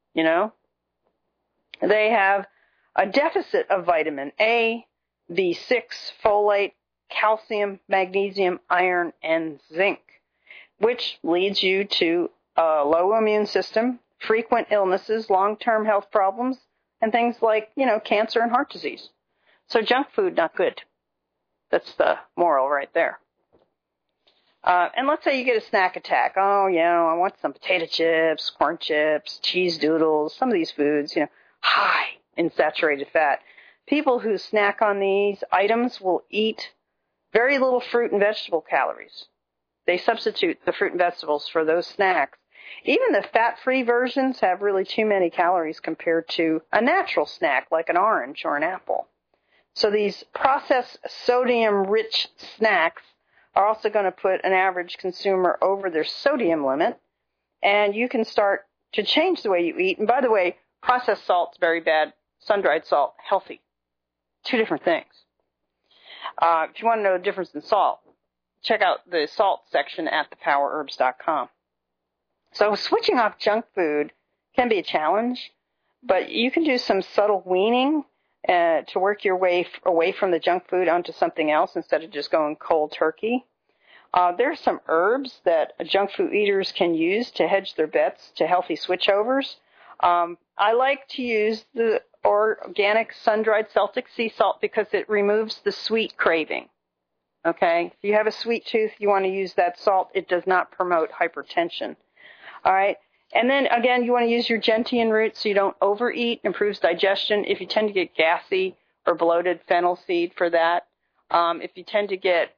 A: They have a deficit of vitamin A, B6, folate, calcium, magnesium, iron, and zinc, which leads you to a low immune system, frequent illnesses, long-term health problems, and things like, cancer and heart disease. So junk food, not good. That's the moral right there. And let's say you get a snack attack. Oh, I want some potato chips, corn chips, cheese doodles, some of these foods, high in saturated fat. People who snack on these items will eat very little fruit and vegetable calories. They substitute the fruit and vegetables for those snacks. Even the fat-free versions have really too many calories compared to a natural snack like an orange or an apple. So these processed sodium-rich snacks are also going to put an average consumer over their sodium limit, and you can start to change the way you eat. And by the way, processed salt's very bad. Sun-dried salt, healthy. Two different things. If you want to know the difference in salt, check out the salt section at thepowerherbs.com. So switching off junk food can be a challenge, but you can do some subtle weaning to work your way away from the junk food onto something else instead of just going cold turkey. There are some herbs that junk food eaters can use to hedge their bets to healthy switchovers. I like to use the organic sun-dried Celtic sea salt because it removes the sweet craving. Okay? If you have a sweet tooth, you want to use that salt. It does not promote hypertension. All right? And then, again, you want to use your gentian root so you don't overeat. Improves digestion. If you tend to get gassy or bloated, fennel seed for that. If you tend to get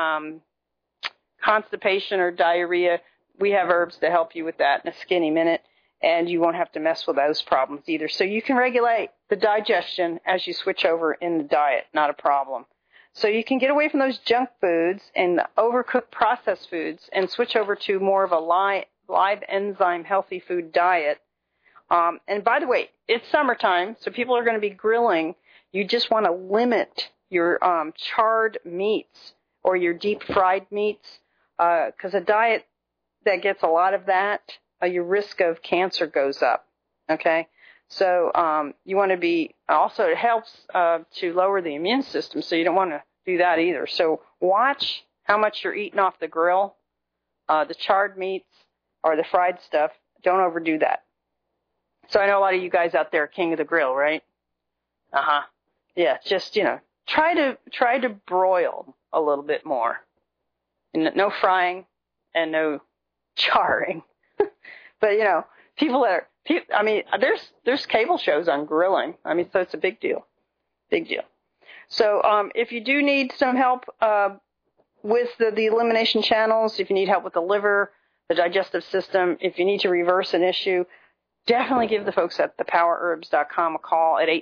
A: constipation or diarrhea, we have herbs to help you with that in a skinny minute. And you won't have to mess with those problems either. So you can regulate the digestion as you switch over in the diet. Not a problem. So you can get away from those junk foods and overcooked processed foods and switch over to more of a live enzyme healthy food diet. And by the way, it's summertime, so people are going to be grilling. You just want to limit your charred meats or your deep fried meats because a diet that gets a lot of that, your risk of cancer goes up, okay? So you want to be, also it helps to lower the immune system, so you don't want to do that either. So watch how much you're eating off the grill, the charred meats or the fried stuff. Don't overdo that. So I know a lot of you guys out there are king of the grill, right? Uh-huh. Yeah, just, try to broil a little bit more. And no frying and no charring. But, people that are, there's cable shows on grilling. So it's a big deal. Big deal. So, if you do need some help, with the elimination channels, if you need help with the liver, the digestive system, if you need to reverse an issue, definitely give the folks at thepowerherbs.com a call at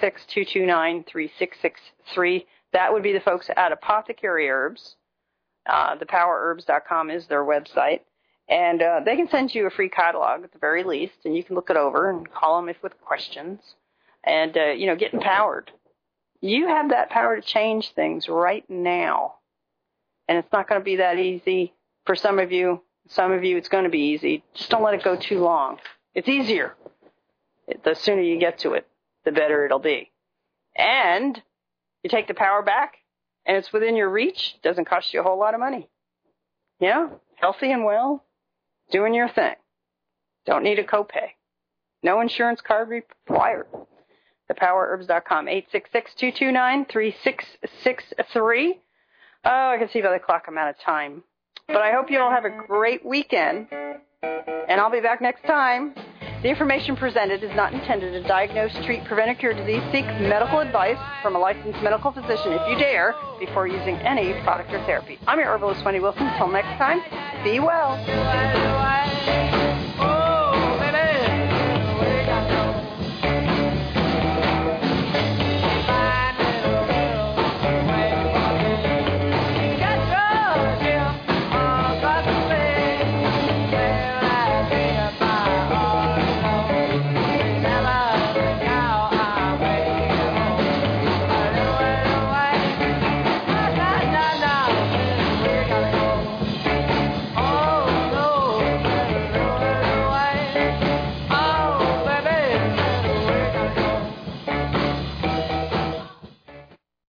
A: 866-229-3663. That would be the folks at Apothecary Herbs. Thepowerherbs.com is their website. And they can send you a free catalog at the very least, and you can look it over and call them with questions. And, get empowered. You have that power to change things right now. And it's not going to be that easy for some of you. Some of you, it's going to be easy. Just don't let it go too long. It's easier. The sooner you get to it, the better it'll be. And you take the power back, and it's within your reach. It doesn't cost you a whole lot of money. Healthy and well, doing your thing. Don't need a copay. No insurance card required. Thepowerherbs.com, 866-229-3663. Oh, I can see by the clock I'm out of time. But I hope you all have a great weekend, and I'll be back next time. The information presented is not intended to diagnose, treat, prevent, or cure disease. Seek medical advice from a licensed medical physician if you dare before using any product or therapy. I'm your herbalist, Wendy Wilson. Until next time, be well.